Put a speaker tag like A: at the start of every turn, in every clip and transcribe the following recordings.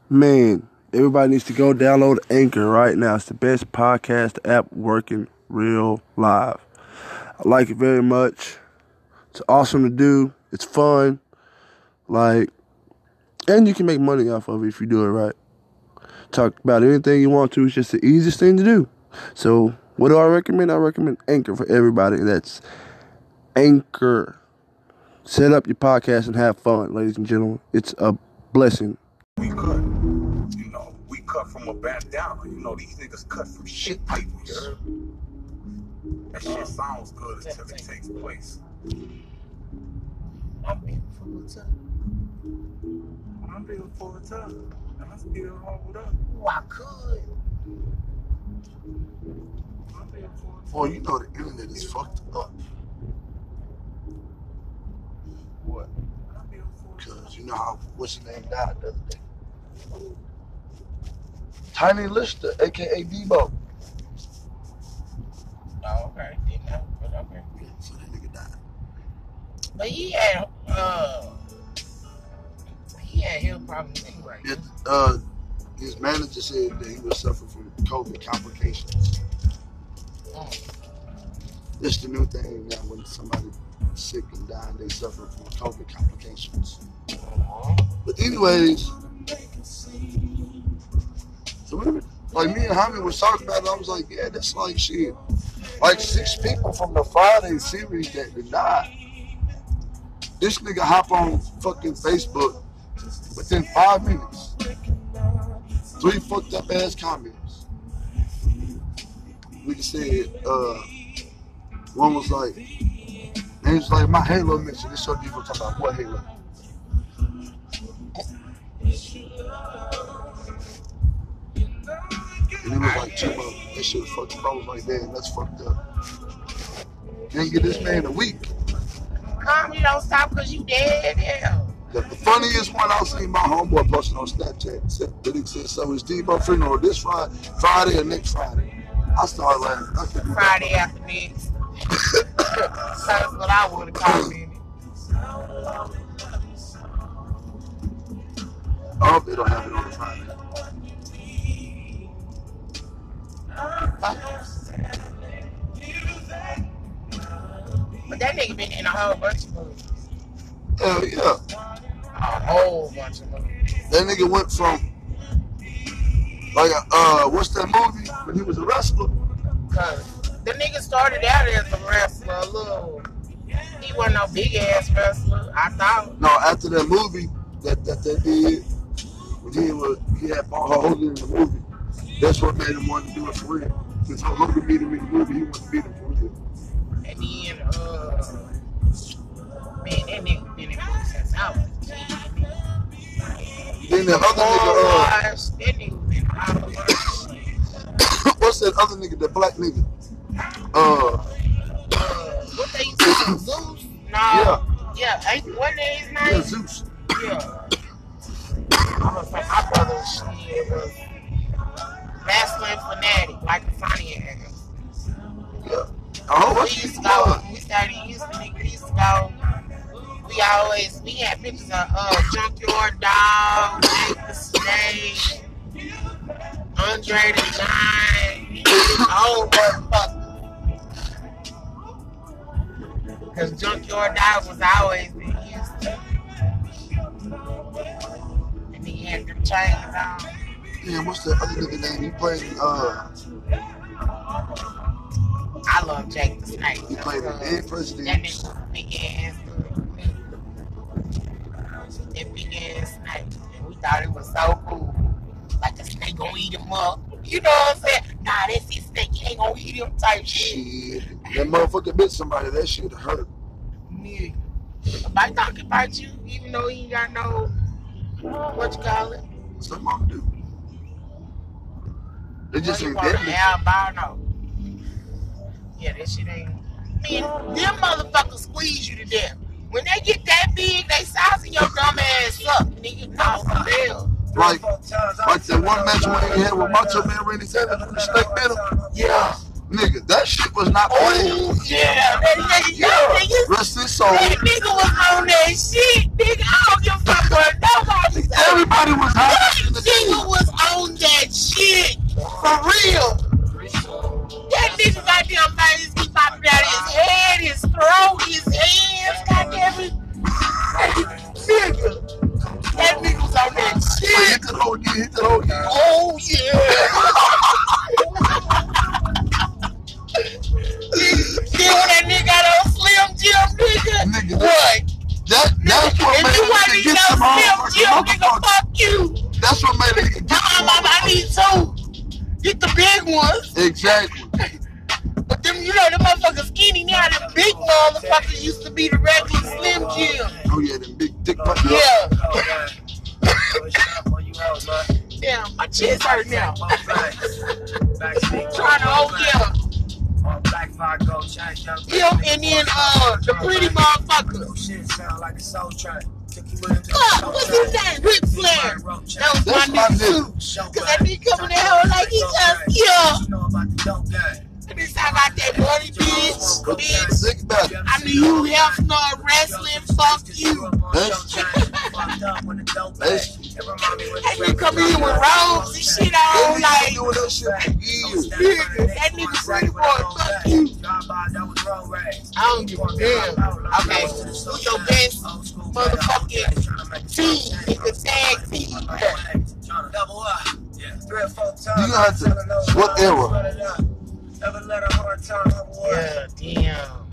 A: Man, everybody needs to go download Anchor right now. It's the best podcast app working real live. I like it very much. It's awesome to do. It's fun. And you can make money off of it if you do it right. Talk about anything you want to. It's just the easiest thing to do. So, what do I recommend? I recommend Anchor for everybody. That's Anchor. Set up your podcast and have fun, ladies and gentlemen. It's a blessing.
B: We cut from a bandana. These niggas cut from shit papers. That shit sounds good until it takes place. I'm being full of time. I'm being full of time. And I still hold up.
C: Oh, I could.
B: I'm being full of time.
D: Boy, the internet is fucked up.
B: What? I'm being full of time.
D: Because how, what's his name died the other day? Tiny Lister, a.k.a. Debo.
C: Oh, okay. Didn't know, but okay.
D: Yeah, so that nigga died.
C: But he had health problems anyway.
D: Yeah, his manager said that he was suffering from COVID complications. That's the new thing now when somebody sick and dying, they suffer from COVID complications. But anyways, so me and Jaime was talking about it, I was like, yeah, that's like shit. Like 6 people from the Friday series that died. This nigga hop on fucking Facebook within 5 minutes. 3 fucked up ass comments. Nigga said, one was like, and he was like, my Halo mission. This show people talking about what Halo? And it was like, chill out. That shit was fucked up. I was like, damn, that's fucked up. Can't get this man a week.
C: You don't stop because you dead. Hell.
D: The funniest one I seen my homeboy posting on Snapchat. That he said, so it's Debo funeral this Friday or next Friday. I started laughing.
C: Friday after next. That's what I would have called it.
D: I hope they don't have it on a Friday.
C: But that nigga been in a whole bunch of movies.
D: Hell yeah.
C: A whole bunch of movies.
D: That nigga went from, what's that movie when he was a wrestler?
C: Cause the nigga started out as a wrestler, he wasn't no big ass wrestler, I thought.
D: No, after that movie that they did, when he had Paul Hogan in the movie, that's what made him want to do it for real. Since Hogan beat him in the movie, he wanted to beat him for real.
C: And then, man, that nigga been in movies since I was a kid.
D: Then the other nigga,
C: that nigga been all over shit.
D: What's that other nigga, the black nigga?
C: What they used to say, Zeus? No. Yeah, what his name?
D: Yeah, Zeus.
C: Yeah. I'm gonna say my brother shit was wrestling fanatic, like a funny ass.
D: Yeah. Oh,
C: We used to go, we started in Houston, nigga, we used to go. We had pictures of Junkyard Dog, Jake the Snake, Andre the Giant, old motherfucker. Cause Junkyard Dog was always in Houston. And he had them chains on.
D: Yeah, what's the other nigga name? He played,
C: I love Jake the Snake.
D: He played the dead president.
C: That nigga big ass. That big ass snake. And we thought it was so cool. Like the snake gonna eat him up. You know what I'm saying? Nah, that's his snake. He ain't gonna eat him type shit.
D: That motherfucker bit somebody. That shit hurt.
C: Yeah. Somebody talking about you, even though he ain't got no, what you call it?
D: Some of them do. They just ain't deadly.
C: Albino. Yeah, that shit ain't. Man, them motherfuckers squeeze you to death. When they get that big, they sizing your dumb ass up, nigga. Cause some hell.
D: Like that one match when he had with Macho Man Randy Savage when the snake bit him.
C: Yeah.
D: Nigga, that shit was not playing.
C: Oh, yeah. That nigga,
D: Rest his soul.
C: that nigga was on that shit, nigga. I don't give a fuck what nobody said.
D: Everybody was hot.
C: Shit,
D: nigga hit that whole game. Oh,
C: Then when that nigga got on Slim Jim, nigga, what?
D: That's what made a nigga get some
C: Slim Jim, nigga, fuck you.
D: That's what made a nigga get some
C: mama, I need two. Get the big ones.
D: Exactly.
C: But them, you know, them motherfuckers skinny now. Them big motherfuckers used to be the regular Slim Jim.
D: Oh yeah, them big dick motherfuckers.
C: Yeah. Damn, my chest hurt now. Trying to hold you. Yeah, and then the pretty motherfucker. What's his name? Ric Flair. That was my nigga too. Cause that nigga coming in here like he just, Let me talk about that money, bitch.
D: Think about it.
C: I mean, you have no wrestling. Fuck you. That nigga come in with robes and shit on, like,
D: doing that shit for years.
C: that nigga pretty boy, fuck you. I don't give a damn. Okay, who's your best motherfucking team in the tag team?
D: You gonna have to, what era?
C: Yeah, damn.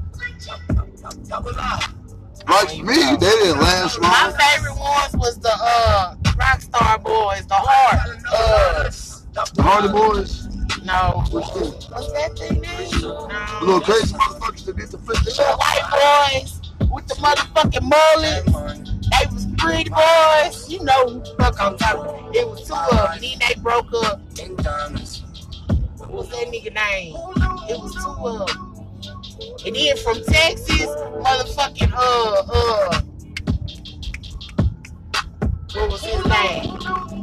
D: Like me, they didn't last long.
C: My favorite ones was the Rockstar Boys, the Hard.
D: The Hardy Boys.
C: No. What's that thing name? No.
D: The little crazy motherfuckers that did the flip
C: The white boys with the motherfucking mullets. They was pretty boys. You know who the fuck I'm talking about. It was two of them. Then they broke up. What was that nigga name? It was two of them. And then from Texas, motherfucking what was his name?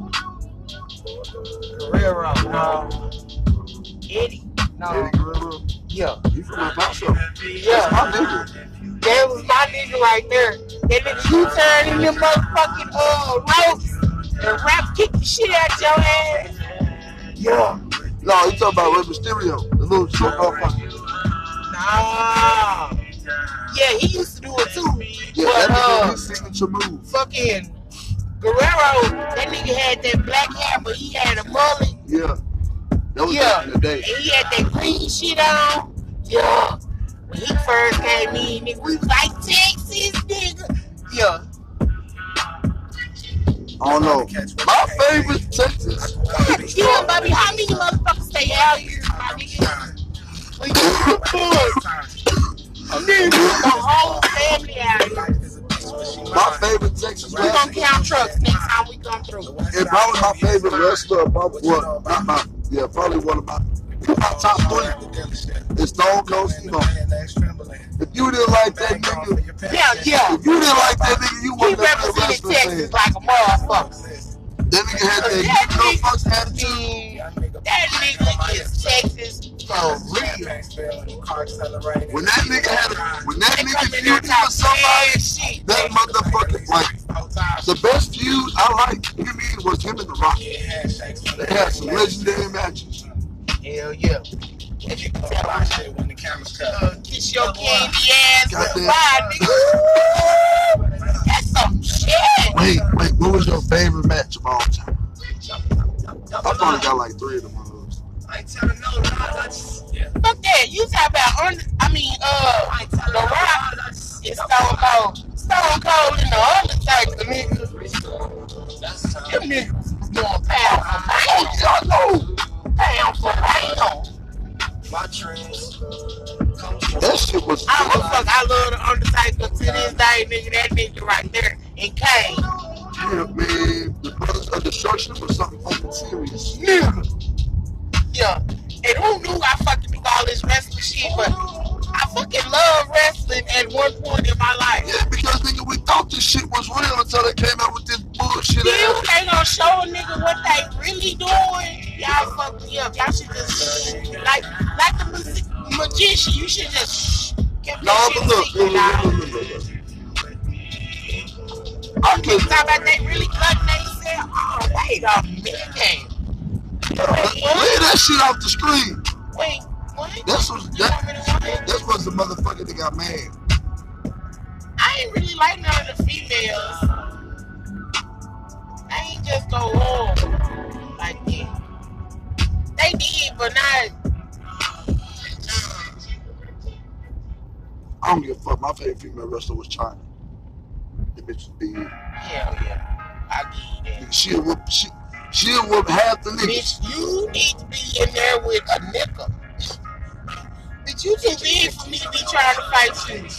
C: Guerrero. No. Eddie. No.
D: Eddie Guerrero.
C: Yeah.
D: He from El Paso.
C: Yeah.
D: That's my nigga.
C: That was my nigga right there. That nigga U-turn in them motherfucking ropes and rap kick the shit out your ass. Yeah.
D: No, you talking about Rey Mysterio, the little short motherfucker.
C: Nah. Yeah, he used to do it too.
D: Yeah,
C: but
D: that was his signature move.
C: fucking Guerrero, that nigga had that black hair, but he had a mullet.
D: Yeah. That was back in the day.
C: And he had that green shit on. Yeah. When he first came in, nigga, we was like, Texas, nigga. Yeah.
D: I don't know. My favorite Texas.
C: God damn, baby, how many motherfuckers stay out here, my nigga? We got the whole family out here.
D: My favorite Texas
C: We gonna
D: wrestler.
C: count trucks next time we come through.
D: And probably my favorite wrestler, probably one of my top three. It's Stone Cold Steve Austin. If you didn't like that nigga,
C: Yeah.
D: if you didn't like that nigga, you
C: He
D: wouldn't have been a
C: represented
D: wrestler
C: Texas
D: fan.
C: like a motherfucker.
D: That nigga had that no fucks attitude.
C: That nigga is Texas for real.
D: When that nigga
C: They come in there
D: feuded
C: talking
D: with somebody,
C: bad shit.
D: that motherfucker, like, the best feud I liked him in was him and The Rock. They had some legendary matches.
C: Hell yeah. As you can tell, kiss your candy ass with a
D: Goddamn.
C: ride, nigga. That's some shit.
D: Wait, what was your favorite match of all time? I probably got like 3 of them.
C: Fuck that. You talk about, The Rock is Stone Cold. Stone Cold and the Undertaker, nigga. Them niggas was doing pound for pound. Y'all know. Pound for pound.
D: That shit was.
C: I love the Undertaker to this day, nigga. That nigga right there in Kane.
D: Yeah, man, the Brothers of Destruction was something fucking serious.
C: Nigga. Yeah. And who knew I fucking do all this wrestling shit, but I fucking love wrestling at one point in my life.
D: Yeah, because nigga, we thought this shit was real until they came out with this bullshit.
C: Still, they gonna show a nigga what they really doing. Y'all fuck me up. Y'all should just like the magician. You should just keep
D: No,
C: that
D: but
C: shit
D: look.
C: secret, dog. I'm talking about they really cutting themselves. Oh, wait a minute.
D: Leave that shit off the screen.
C: Wait, what?
D: That was the motherfucker that got mad.
C: I ain't really like none of the females. I ain't just go home.
D: I don't give a fuck. My favorite female wrestler was China. The bitch was big.
C: Hell yeah. I give you that.
D: She'll whoop half the niggas.
C: Bitch, you need to be in there with a nigga. Bitch, you too big for me to be trying to fight you.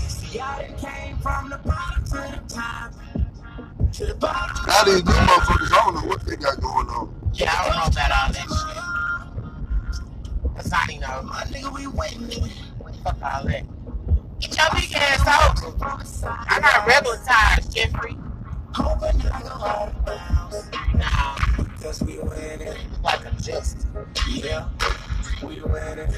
D: Now these new motherfuckers, I don't know what they got going on.
C: Yeah, I don't know about all that shit. That's not even know. My nigga, we waiting. Fuck all that. Get your big ass out. I got regular tires, Jeffrey. Nah. Because we winning. Like a just. Yeah. We winning.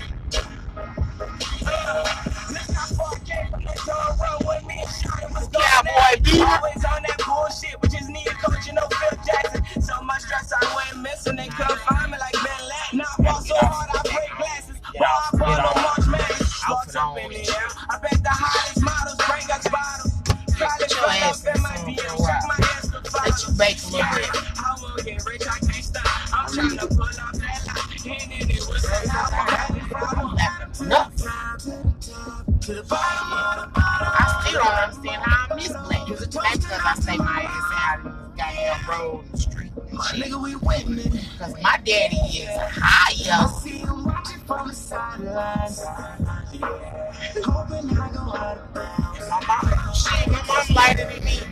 C: Cowboy B.
E: Always on that bullshit, which is near coach, you know, Phil Jackson. So much stress, I went missing. They couldn't find me like Ben Latin. Now I fall so hard, I break glasses. While I bought on March Madness. What's up in the air? I bet the hottest models bring us bottles.
C: Get your ass in my DM. Let you bake a little bit.
E: I won't get rich, I can't stop. I'm trying to pull up that line. And then it was
C: I still don't understand how I miss Black. That's because I stay my ass out in this goddamn road and street and shit.
E: nigga, we winning.
C: Because my daddy is higher.
E: See him watching from the sidelines. Hoping I go out of bounds.
C: My mom lighter than me.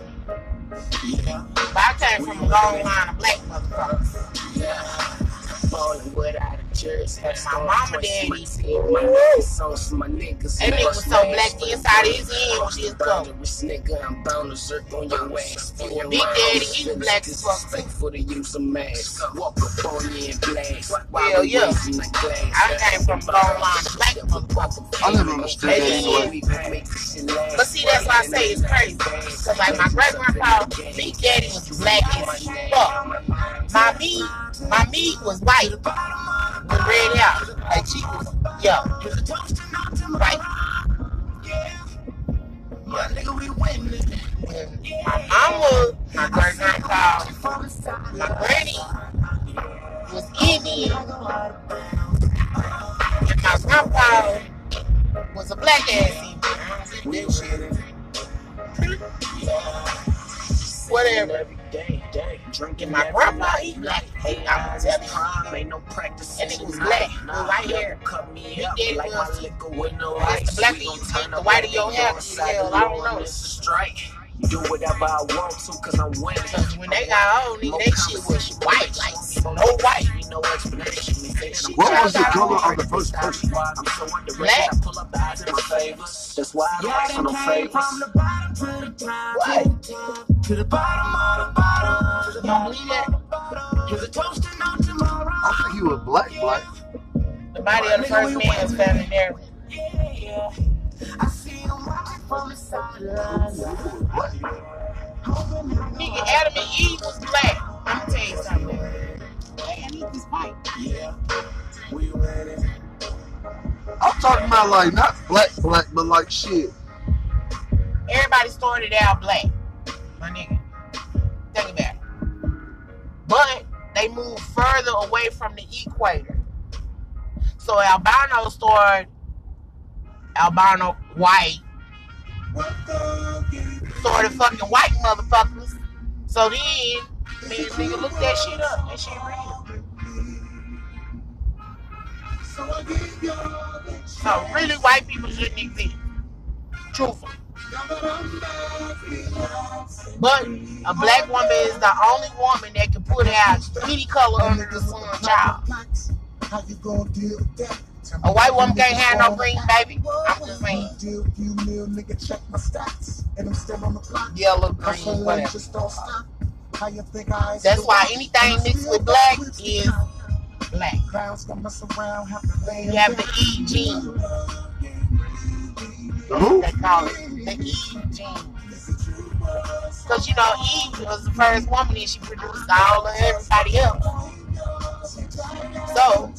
C: But I came from a long line of black motherfuckers.
E: Falling without a jersey.
C: My mama daddy.
E: My niggas.
C: That nigga was so black inside his head when she was coming.
E: Nigga, I'm bound to zerk on your ass.
C: Big daddy, he was black as fuck too.
E: For the use of masks. Walk up on you and blast.
C: Hell yeah. I came from a long line of black motherfuckers.
D: I never understood that anyway.
C: But see, that's why I say it's crazy. Because like my great grandpa, Big Daddy was black as fuck. My me was white with red hair. Like she was, yeah, white.
E: My nigga, we winning.
C: My mama, my great grandpa, my granny was Indian, and my grandpa was a black ass Indian. Whatever. Drinking my grandpa, he black. Hey, I'm telling you, ain't no practice. And it was black, with white hair. He did like was the blacker you get, the whiter your hair. Hell, I don't know.
E: Do whatever I want to, cause I'm winning.
C: Cause when they got old, that shit was white, like snow white.
E: No explanation.
D: What was the color of the first person?
E: I'm so underrated.
C: Black.
E: I pull up the odds in my favor. That's why I don't ask for no favors.
C: What?
E: To the bottom of the bottom.
C: You don't believe that?
E: Here's a toast to no tomorrow.
D: I think he was black.
C: The body of the first man is found in there.
E: Yeah. I see him watching from the sidelines.
C: Nigga, Adam and Eve was black. I'm gonna tell you something. Hey, I need this pipe.
E: Yeah. We winning.
D: I'm talking about like not black, but like shit.
C: Everybody started out black, my nigga. Think about it. But they moved further away from the equator. So albino started albino white. Started fucking white motherfuckers. So then, man, nigga, look that shit up. That shit real. So really, white people shouldn't exist. Truthfully. But a black woman is the only woman that can put out any color under the sun, child. A white woman can't have no green, baby. I'm just saying. Yellow, green, whatever. That's why anything mixed with black is black. You have the E gene. They call it the E gene. Because, you know, Eve was the first woman and she produced all of everybody else. So,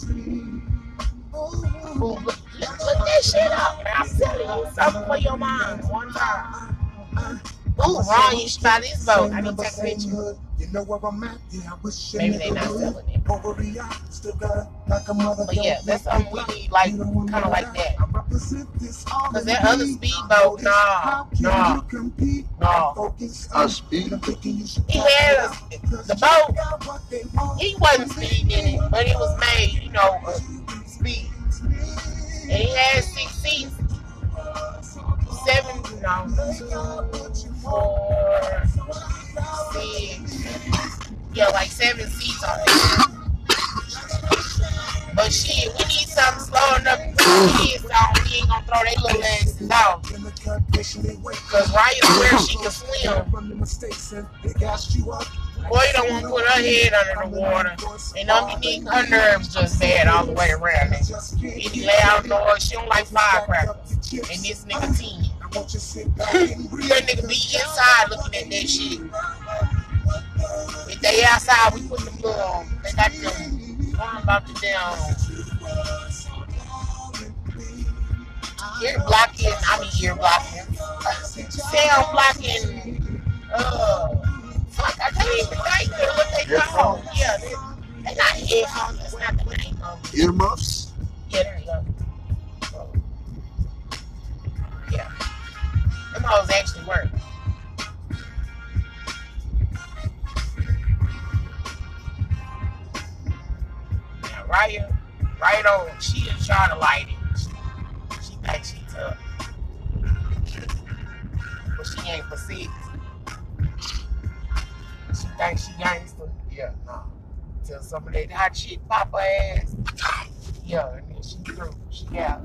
C: look that shit up. I'm telling you something for your mind one time. Ooh, wrong. You should buy this boat. I need to take a picture. Maybe they not selling it. But yeah, that's something we need, like, kind of like that. Because that other speedboat, no.
D: A speed?
C: He had the boat. He wasn't speeding in it, but it was made, you know, speed. And he had 6 seats. 7, 2, 4, 6. Yeah, like 7 seats on it. But shit, we need something slow enough to put the kids on. We ain't gonna throw their little asses out. Cause Raya where she can swim. Boy, you don't want to put her head under the water. And underneath her nerves just bad all the way around. Any loud noise, she don't like firecrackers. And this nigga 10. That nigga be inside looking at that shit. If they outside, we put them little, they got them, about the damn ear blocking, sound blocking, fuck, I can't even think of what they call. Yeah, they not headphones, that's not the name of it.
D: Earmuffs?
C: Yeah, there you go. Yeah. Them hoes actually work. Right on. She is trying to light it. She thinks she tough. But she ain't for 6. She thinks she gangster. Yeah, nah. Till some of that hot shit pop her ass. Yeah, and then she through. She out.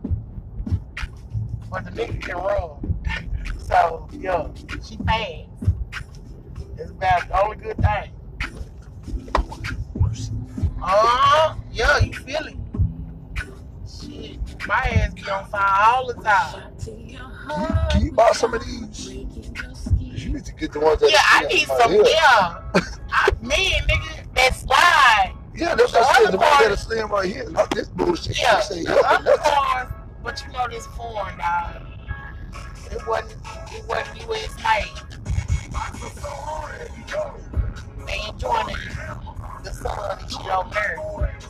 C: But the nigga can run. So, yeah, she fast. It's about the only good thing. Yeah, you feel it. Shit, my ass be on fire all the time.
D: Can you buy some of these? You need to get the ones that.
C: Yeah, I need some. Yeah, nigga, that slide.
D: Yeah, that's what I said. The ones that are slim right here, not this bullshit.
C: Yeah, the other cars, but you know this foreign, dog. It wasn't U.S. made. They enjoying it. The sun and shit over there.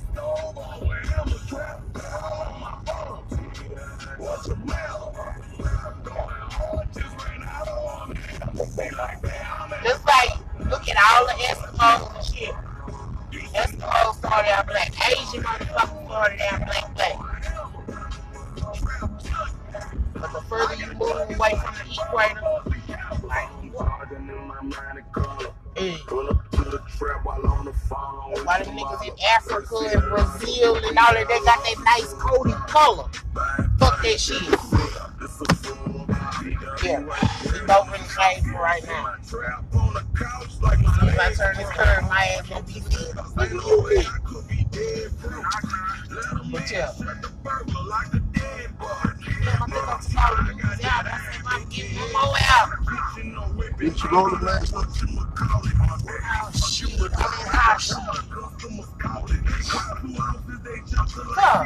C: Just like, look at all the Eskimos and shit. Eskimos started out black. Asian motherfuckers started out black. But the further you move away from the equator, like, why them niggas in Africa and Brazil and all that, they got that nice coated color. Fuck that shit. Yeah, we both in the shade for right now. As soon as I turn this curve, my ass gonna be good. But yeah.
D: Did you roll the last one?
C: Oh shit, I'm in hot shit. Huh.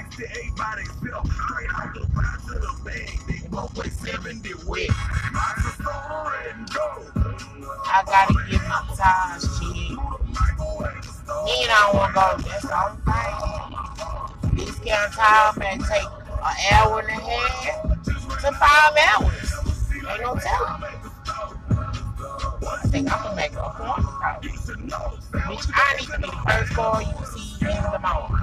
C: I gotta get my tires checked. Then I don't wanna go. That's the only thing. This kind of tire may take an hour and a half to 5 hours. Ain't no telling. I think I'm gonna make a corner probably. Bitch, I need to be the first car you see in the morning.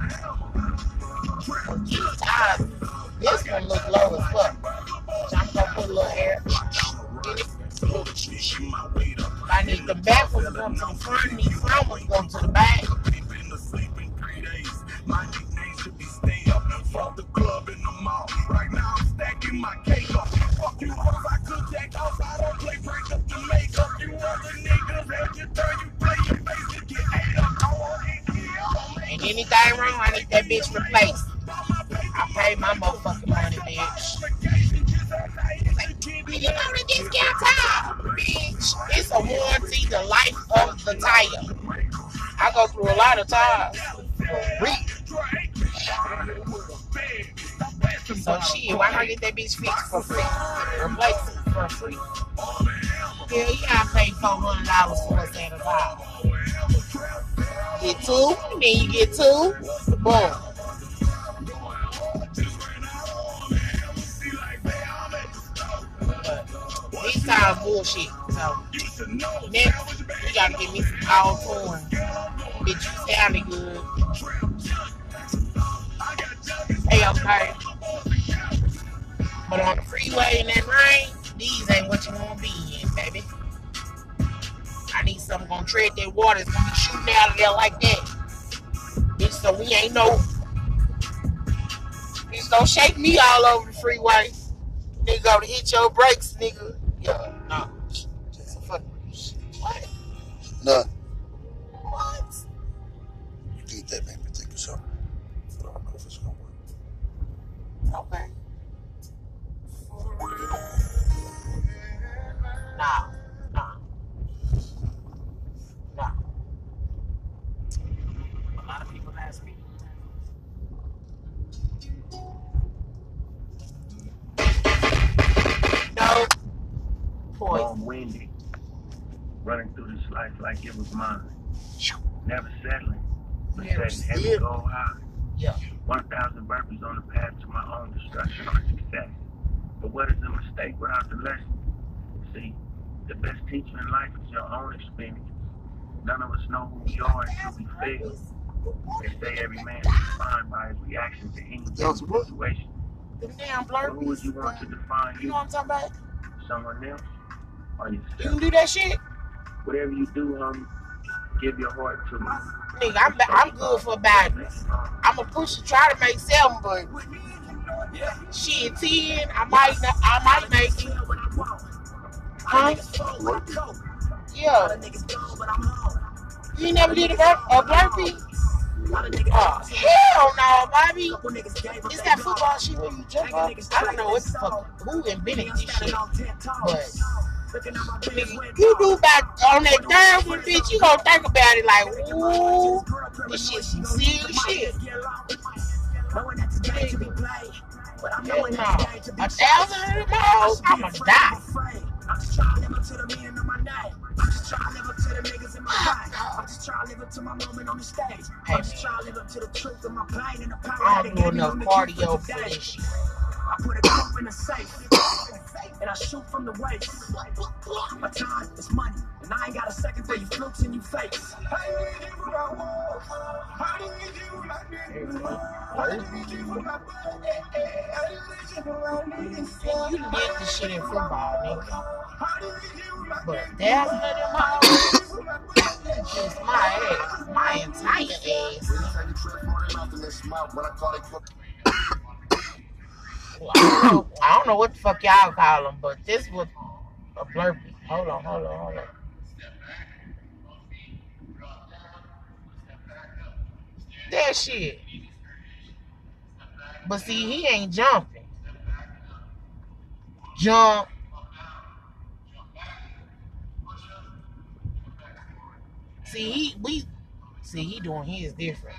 C: Get tires. This one look low as fuck. I'm gonna put a little air. I need the back one to come to the front, and the front one to go to the back. My nickname should be stay up from the club in the mall. Right now I'm stacking my cake up. Fuck you, cause I could jack off. I don't play break up the makeup. You other niggas at your turn, you play your face to get ate up. Ain't anything wrong, I need that bitch replaced. I paid my motherfucking money, bitch. You know the discount tire, bitch. It's a warranty, the life of the tire. I go through a lot of tires. So shit, why not get that bitch fixed for free? Replace it for free. Yeah, you gotta pay $400 for a set of towels. Get two, and then you get two. Boom. These times bullshit. So next, you gotta give me some all torn. Bitch, you sounded good. Hey, okay. But on the freeway in that rain, these ain't what you wanna be in, baby. I need something gonna tread that water. It's gonna be shooting out of there like that. Bitch, so we ain't no. Bitch, don't shake me all over the freeway. Nigga gonna hit your brakes, nigga. Yeah, no. Just a fucking shit. What?
D: Nah.
C: What?
D: Eat that, make me think of something. I don't know if it's gonna work.
C: Okay. Nah. A lot of people ask me. No.
F: Long-winded, running through this life like it was mine. Never settling, but setting every goal high.
C: Yeah.
F: 1,000 burpees on the path to my own destruction or success. But what is a mistake without the lesson? See, the best teacher in life is your own experience. None of us know who we are until we fail. They say every man is defined by his reaction to any given situation.
C: Them damn
F: But
C: blurpies.
F: who would you want to define
C: You
F: you?
C: know what I'm talking about?
F: Someone else or
C: You can
F: yourself?
C: do that shit?
F: Whatever you do, homie, give your heart to me.
C: Nigga, I'm good for about I'm a push to try to make 7, but shit 10, I might make it. Huh? Yeah. You ain't never did a burpee? Oh, hell no, baby. It's that football shit where you jump up. I don't know what the fuck, who invented this shit, but nigga, you do about on that third one, bitch, you gonna think about it like, ooh, this shit some serious shit. No, 1,000 of them hoes, I'ma die.
E: I'm just trying to live up to the meaning of my name. I'm just trying to live up to the niggas in my life. I'm just trying to live up to my moment on the stage. I'm just trying to live up to the truth of my pain and the power
C: I
E: that
C: don't do
E: gave me
C: enough
E: on the
C: cardio for this shit.
E: I put a cup in a safe, and I shoot from the waist. My time is money, and I ain't got a second for you flukes and you fakes.
C: You did this shit in football, nigga. But 1,000 of them hoes, just my ass, my entire ass. Well, I don't know what the fuck y'all call them, but this was a blurpee. Hold on. That shit. But see, he ain't jumping. Jump. See, he doing his different.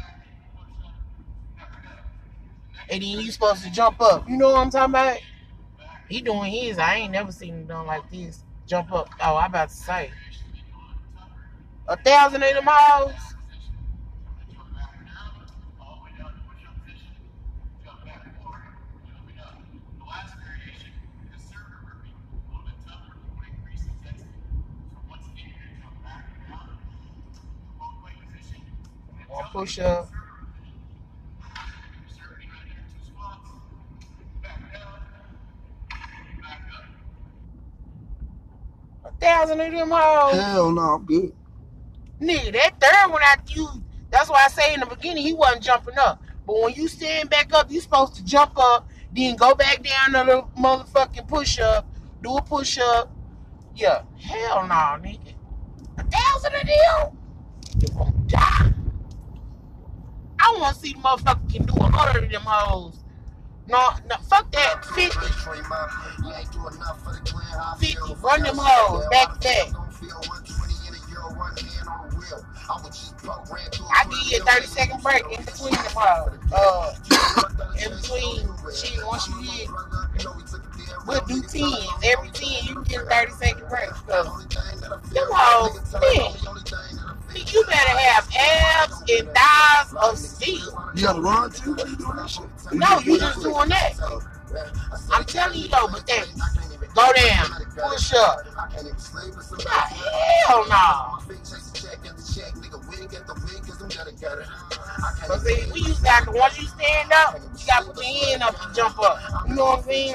C: And then you supposed to jump up. You know what I'm talking about? He doing his. I ain't never seen him done like this. Jump up. Oh, I about to say. 1,000 of them hoes. One push up. $1,000 of them hoes.
D: Hell no, I'm good.
C: Nigga, that third one after you, that's why I say in the beginning he wasn't jumping up. But when you stand back up, you supposed to jump up, then go back down to the motherfucking push up, do a push up. Yeah, hell no, nigga. 1,000 of them? You gonna die. I wanna see the motherfucker can do 100 of them hoes. No, fuck that. 50. 50. Run them hoes back to back. I give you a 30-second break in between them hoes. In between shit, once you hit We'll do 10s. Every 10 you can get a 30-second break. Cause them hoes, man, you better have abs and thighs of steel.
D: You gotta run too? What are you doing that shit?
C: No, you just doing that. I'm telling you though, but then go down, push up. Nah, hell no. But see, we used to have to, once you stand up, you gotta put your hand up and jump up. You know what I'm saying?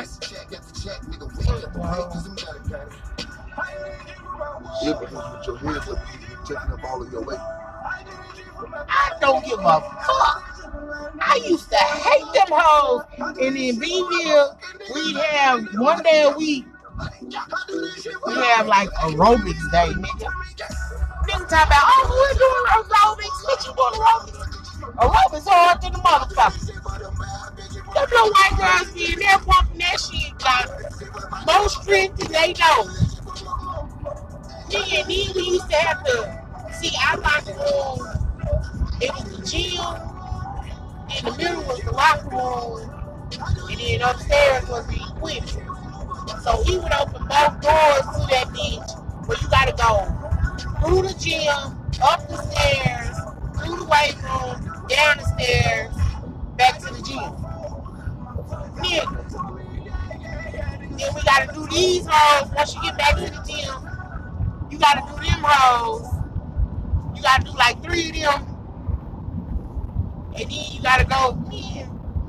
D: Yeah, because with your hands up, you're taking up all of your weight.
C: I don't give a fuck. I used to hate them hoes. And in Bville, we'd have one day a week. We have like aerobics day, nigga. Nigga talk about, oh, we're doing aerobics. What you doing aerobics? Aerobics hard than the motherfucker. Them little white girls be in there pumping that shit, got more strength than they know. Nigga, and then we used to have to see our locker room. It was the gym. In the middle was the locker room. And then upstairs was the equipment. So he would open both doors to that bitch where you gotta go through the gym, up the stairs, through the weight room, down the stairs, back to the gym. Nigga. Then we gotta do these hoes once you get back to the gym. You gotta do them hoes. You gotta do like 3 of them. And then you gotta go, yeah.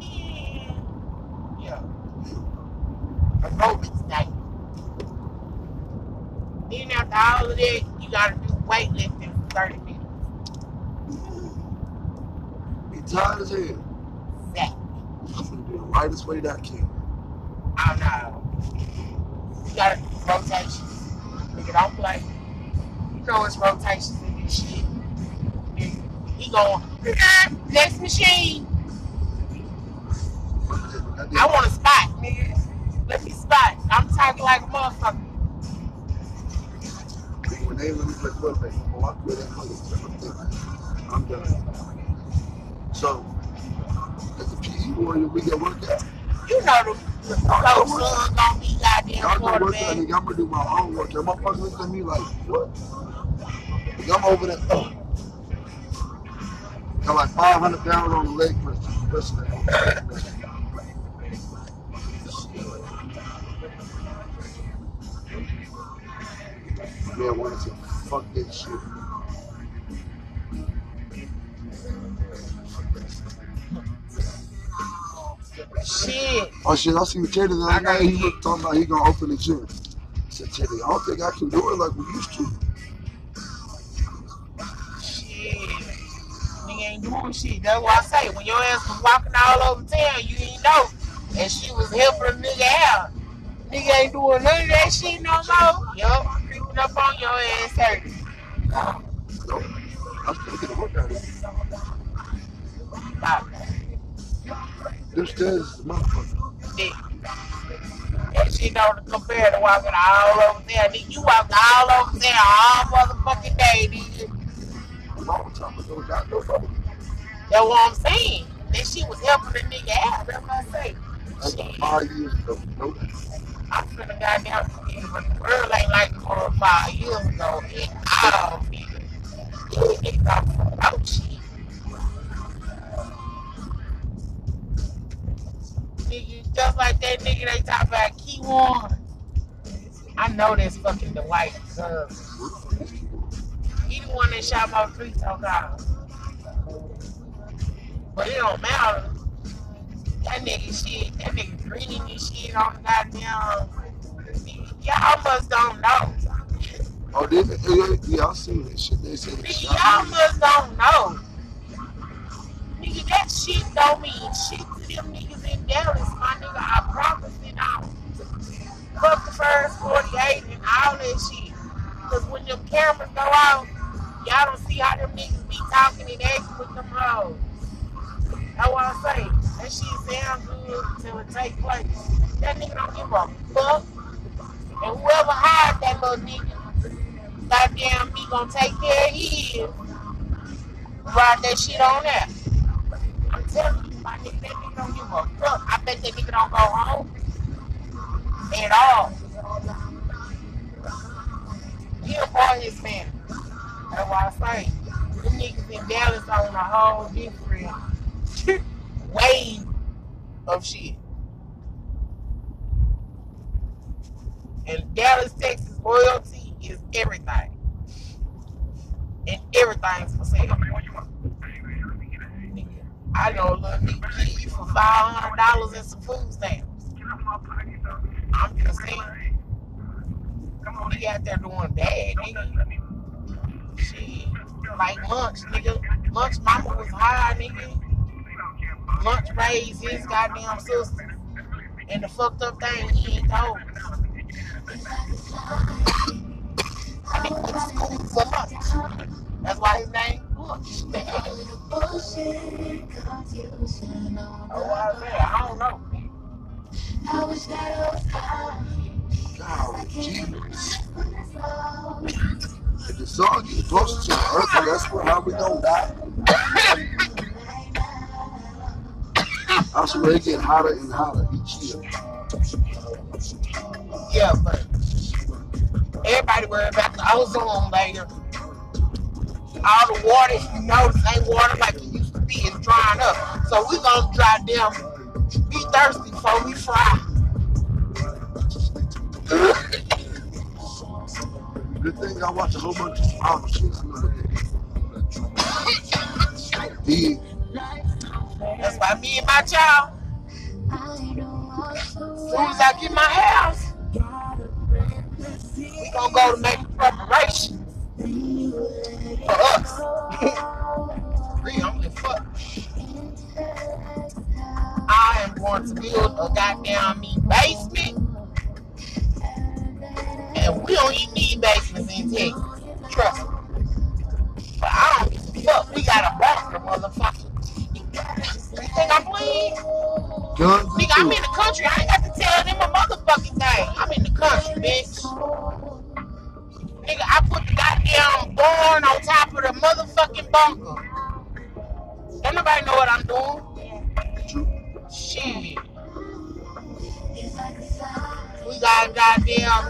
C: Aerobics night. Then after all of that, you gotta do weightlifting for 30 minutes.
D: Be tired as hell.
C: Exactly.
D: I'm gonna do the lightest weight I can.
C: Oh no. You gotta do rotations. Nigga, don't play. You know it's rotations in this shit. Nigga, he going, next machine. I want a spot, nigga. Let me spot. I'm talking like a motherfucker.
D: When they let me play quarterback, I quit that motherfucker. I'm done. So, as a PE warrior, we get work out.
C: You know the coach son gonna be goddamn
D: Y'all gonna work out,
C: quarterback.
D: nigga. I'm gonna do my own work out. Motherfuckers look at me like, what? Nigga, I'm over there. Got like 500 pounds on the leg press. Man, wanted to fuck that shit.
C: Shit.
D: Oh shit, I seen Teddy the other day. He was talking about he gonna open the gym. I said, Teddy, I don't think I can do it like we used to.
C: Shit. Nigga ain't doing shit. That's what I say. When your ass was walking all over town, you didn't know. And she was helping a nigga out. Nigga ain't doing none of that shit no more. Yup, creeping up on your ass hurting.
D: No, I still get a workout in.
C: Stop.
D: Them stairs is the motherfucker.
C: Nigga. That shit don't compare to walking all over there. Nigga, you walk all over there all motherfucking day, nigga.
D: A long time ago, got nobody.
C: That's what I'm saying. That shit was helping the nigga out. That's what I say.
D: That's about
C: Shit.
D: 5 years ago. Nope.
C: I'm finna goddamn forget, but the world ain't like it for 5 years ago at all, nigga. Niggas don't promote shit. Nigga, just like that nigga they talk about Keywan. I know that's fucking the white cousin. He the one that shot my free throw goal. But it don't matter. That nigga shit, that nigga green and shit on the goddamn. Y'all must don't know.
D: Oh, yeah, I seen that shit. They said
C: Nigga, y'all must don't know. Nigga, that shit don't mean shit to them niggas in Dallas, my nigga. I promise it don't. Fuck the first 48 and all that shit. Cause when them cameras go out, y'all don't see how them niggas be talking and acting with them hoes. That's what I say. That shit sound good till it take place. That nigga don't give a fuck. And whoever hired that little nigga, goddamn me gonna take care of his. Ride that shit on there. I'm telling you, my nigga, that nigga don't give a fuck. I bet that nigga don't go home. at all. He a part of his family. That's why I say them niggas in Dallas on a whole different wave of shit. And Dallas, Texas loyalty is everything. And everything's for sale. I know a little nigga kill you for $500 and some food stamps. I'm just saying. He out there doing bad, nigga. Shit. Like Lunch, nigga. Lunch mama was high, nigga. Lunch raised his goddamn sister. And the fucked up thing he ain't told us. I think went to school for Lunch. That's why his name Lunch. Oh, I don't know.
D: God, Jesus. If the sun gets closer to the earth, that's how we gonna die. I swear it get hotter and hotter each year.
C: Yeah, but everybody worry about the ozone layer. All the water, you notice, ain't water like it used to be. It's drying up. So we gonna dry down, be thirsty before we fry.
D: Good thing I watch a whole bunch of small shit. I know that. Big.
C: That's why me and my child, as soon as I get my house, we gonna go to make preparations for us. Free, I'm gonna fuck. I am going to build a goddamn basement. And we don't even need basements in Texas. Trust me. But I don't give a fuck. We got a bunker, motherfucker. You think I'm playing? Nigga, I'm in the country. I ain't got to tell them a motherfucking thing. I'm in the country, bitch. Nigga, I put the goddamn barn on top of the motherfucking bunker. Don't nobody know what I'm doing. Shit. We got goddamn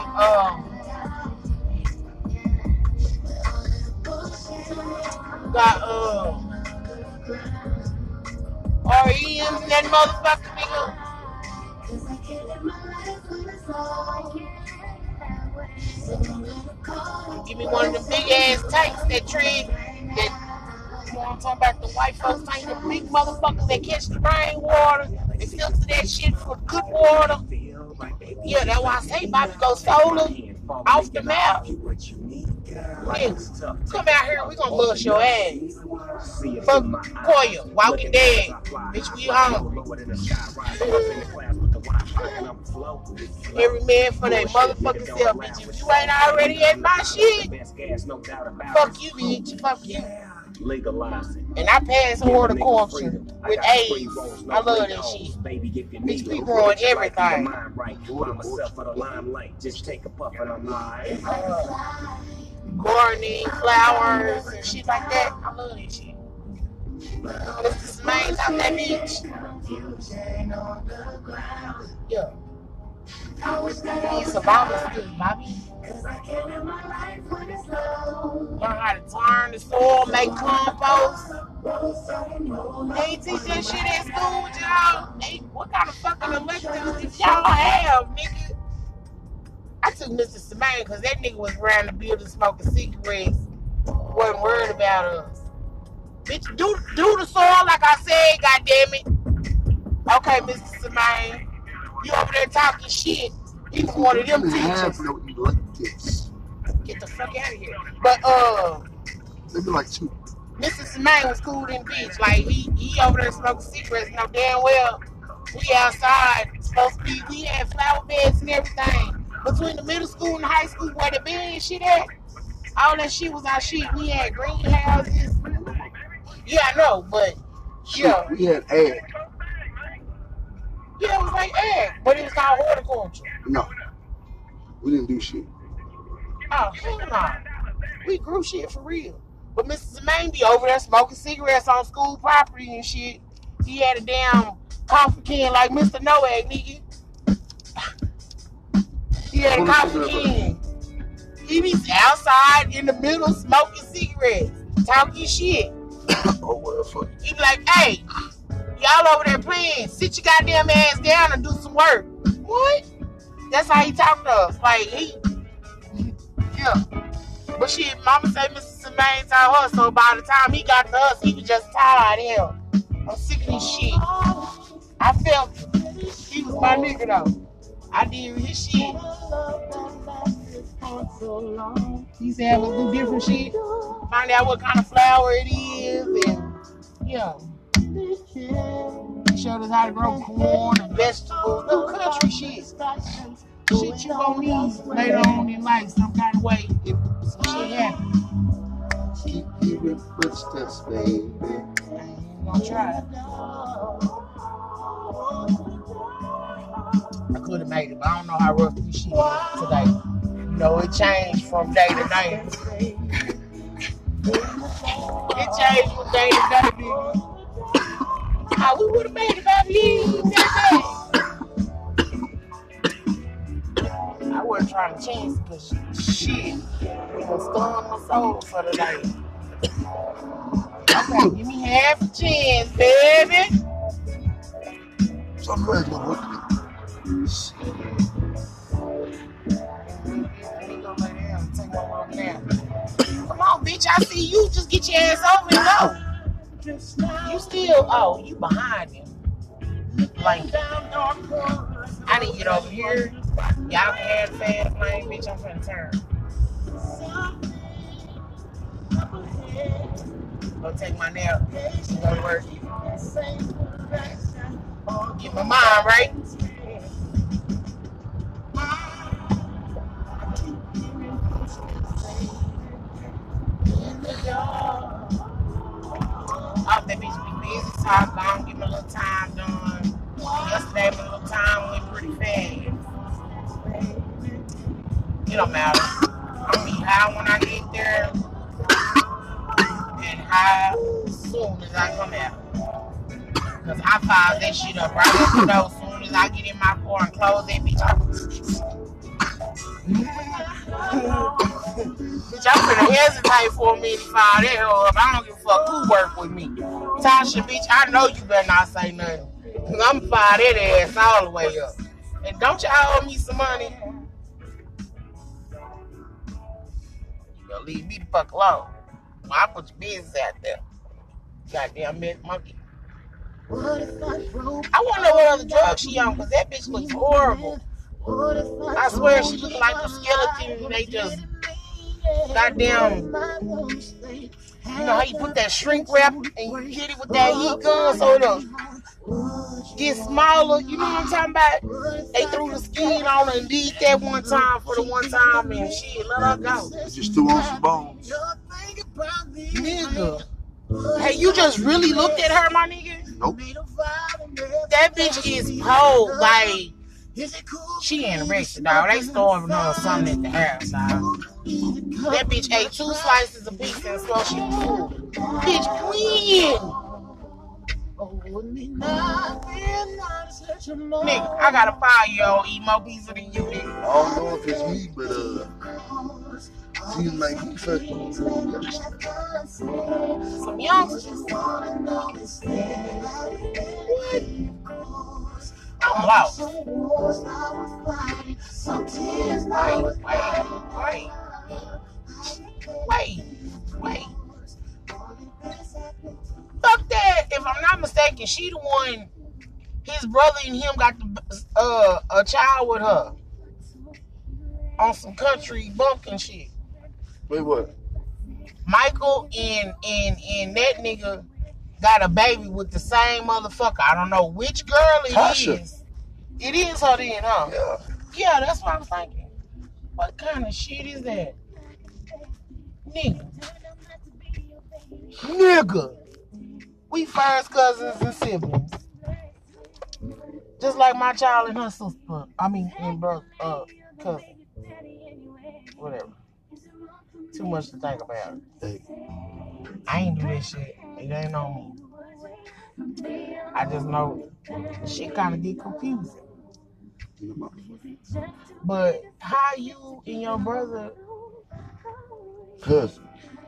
C: REMs in that motherfucker, nigga. Give me one of them big ass tanks that tread that, you know what I'm talking about, the white folks tank, the big motherfuckers that catch the rainwater. They filter that shit for good water. Yeah, that's why I say Bobby go solar off the map. Niggas, come out here, we gonna bust your ass. Fuck Koya, Walking Dead. Bitch, we home. Every man for that motherfucking self, bitch. If you ain't already at my shit, fuck you, bitch. Fuck you. And I pass horticulture with AIDS. I love that shit. Bitch, we growing everything. Gardening, flowers, and shit like that. I love that shit. This is main out that bitch. Yeah. These survival skills, Bobby. Learn how to turn the soil, make compost. They ain't teach that shit at school, y'all. Hey, what kind of fucking electives did y'all have, nigga? I took Mr. Semaine because that nigga was around the building smoking cigarettes. Wasn't worried about us. Bitch, do the soil like I said, goddammit. Okay, Mr. Semaine. You over there talking shit. He was one of them teachers.
D: No electives.
C: Get the fuck out of here. But
D: maybe like 2.
C: Mr. Semaine was cool in the bitch. Like he over there smoking cigarettes. No damn well we outside supposed to be. We had flower beds and everything. Between the middle school and the high school where the bed and shit at, all that shit was our shit. We had greenhouses. Yeah, I know, but yeah.
D: We had ag.
C: Yeah, it was like ag, but it was called horticulture.
D: No. We didn't do shit.
C: Oh, hell no. We grew shit for real. But Mr. Semaine be over there smoking cigarettes on school property and shit. He had a damn coffee can like Mr. Noag, nigga. Yeah, the cops again. He be outside in the middle smoking cigarettes, talking shit.
D: Oh, well, fuck.
C: He be like, hey, y'all over there playing. Sit your goddamn ass down and do some work. What? That's how he talk to us. Like, yeah. But shit, mama say Mr. Sylvain told her, so by the time he got to us, he was just tired. Hell, I'm sick of this shit. I felt it. He was my nigga though. I did his shit. He said, have us do different shit. Find out what kind of flour it is. And, yeah. He showed us how to grow corn and vegetables. No country shit. Shit you gonna need later on in life, some kind of way. If some shit happens.
D: Keep hearing footsteps, baby.
C: I ain't gonna try it. I could have made it, but I don't know how rough this shit is today. You know, it changed from day to day. It changed from day to day, nigga. How we would have made it by leaving that day. I wasn't trying to change it because shit, it was stirring my soul for the day. Okay, give me half a chance, baby.
D: Somebody's gonna look at me.
C: Come on, bitch, I see you. Just get your ass over and go. You still, oh, you behind him. Like, I need to get over here. Y'all can have the fast lane, bitch. I'm finna turn. Go take my nap. Go to work. Get my mind right. Oh, that bitch be busy, so I gone get my little time done. Yesterday, my little time went pretty fast. It don't matter. I'm gonna be high when I get there and high as soon as I come out. Cause I fire that shit up right at the door as soon as I get in my car and close that bitch up. Bitch, I'm finna hesitate for a minute to fire that hoe up. I don't give a fuck who work with me. Tasha, bitch, I know you better not say nothing. Cause I'm fire that ass all the way up. And don't y'all owe me some money? You gonna leave me the fuck alone. Well, I put your business out there. Goddamn meth monkey. I wanna know what other drugs she on, cause that bitch looks horrible. I swear she look like a skeleton and they just goddamn, you know how you put that shrink wrap and you hit it with that heat gun so it'll get smaller, you know what I'm talking about? They threw the skin on her and did that one time for the one time and shit, let her go.
D: Just threw on some bones.
C: Nigga. Hey, you just really looked at her, my nigga?
D: Nope.
C: That bitch is cold, like, she anorexic, dog. They starving her or something at the house, dog. That bitch ate 2 slices of pizza and so she full. Bitch, queen! Nigga, I got a 5-year-old eat more pizza than you, nigga.
D: I don't know if it's me, but seems like he fucking
C: some youngsters. What? I'm lost. Wait. Fuck that. If I'm not mistaken, she the one, his brother and him got a child with her on some country bumpkin shit.
D: Wait, what?
C: Michael and that nigga got a baby with the same motherfucker. I don't know which girl it
D: Tasha.
C: is. It is her then, huh?
D: Yeah.
C: Yeah, that's what I'm thinking. What kind of shit is that? Nigga. We first cousins and siblings. Just like my child and her sister. I mean, and brother, cousin. Whatever. Too much to think about.
D: Hey.
C: I ain't do that shit. It ain't on me. I just know shit kind of get confusing.
D: in the motherfucker.
C: But how you and your brother,
D: Cousin.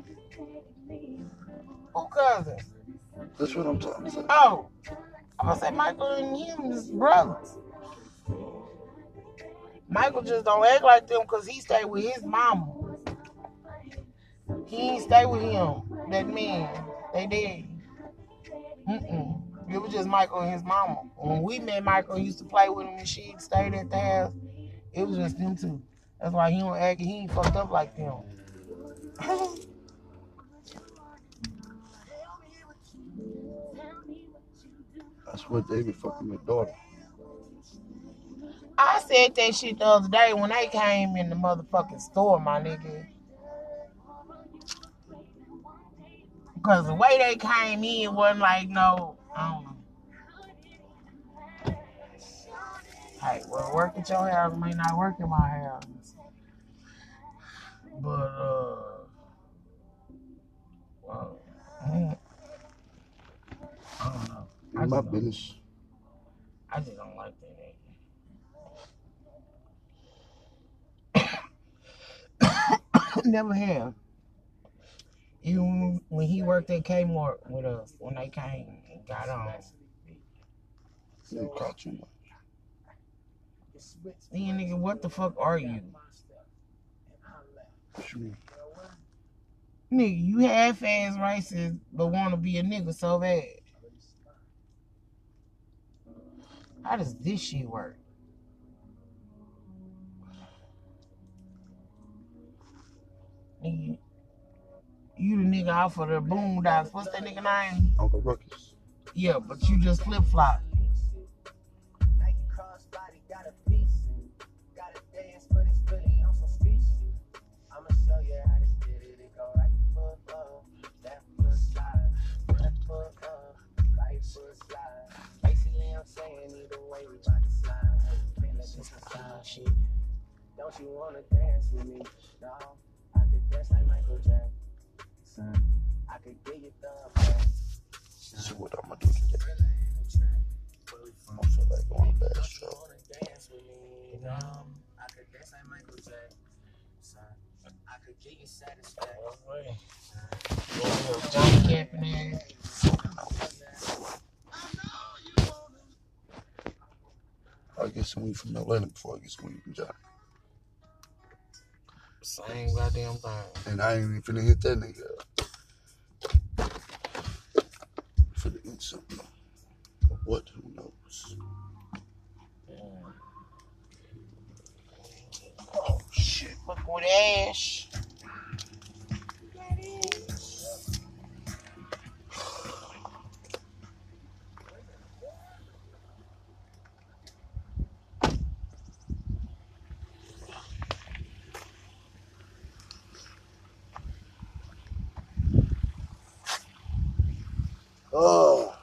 C: who cousin?
D: That's what I'm talking about.
C: Oh, I'm gonna say Michael and him is brothers. Michael just don't act like them because he stay with his mama. He ain't stay with him, that man. They did. It was just Michael and his mama. When we met Michael, he used to play with him and shit, stayed at the house. It was just them two. That's why he don't act, he ain't fucked up like them.
D: That's what they be fucking with daughter.
C: I said that shit the other day when they came in the motherfucking store, my nigga. Because the way they came in wasn't like no, I don't know. Hey, well, work at your house may not work in my house. But, well, I don't know.
D: My business.
C: I just don't like that. Never have. Even when he worked at Kmart with us, when they came and got on.
D: They caught you.
C: Then nigga, what the fuck are you?
D: What you mean?
C: Nigga, you half-ass racist, but want to be a nigga so bad. How does this shit work? Nigga, you the nigga out for the Boondocks. What's that nigga name?
D: Uncle Ruckus.
C: Yeah, but you just flip-flop.
E: Don't you wanna dance with me? No, I could dance like Michael Jackson. I could get you thumbs.
D: This is what I'm gonna do today. I feel like going to bed show.
E: Dance with me, no, I could dance like Michael Jackson. I could get you satisfaction.
C: Johnny camping ass.
D: I'll get some weed from Atlanta before I get some weed from Johnny.
C: Same goddamn thing.
D: And I ain't even finna hit that nigga up. Finna eat something. But what? Who knows? Oh, shit.
C: Fuck with Ash.
D: Oh.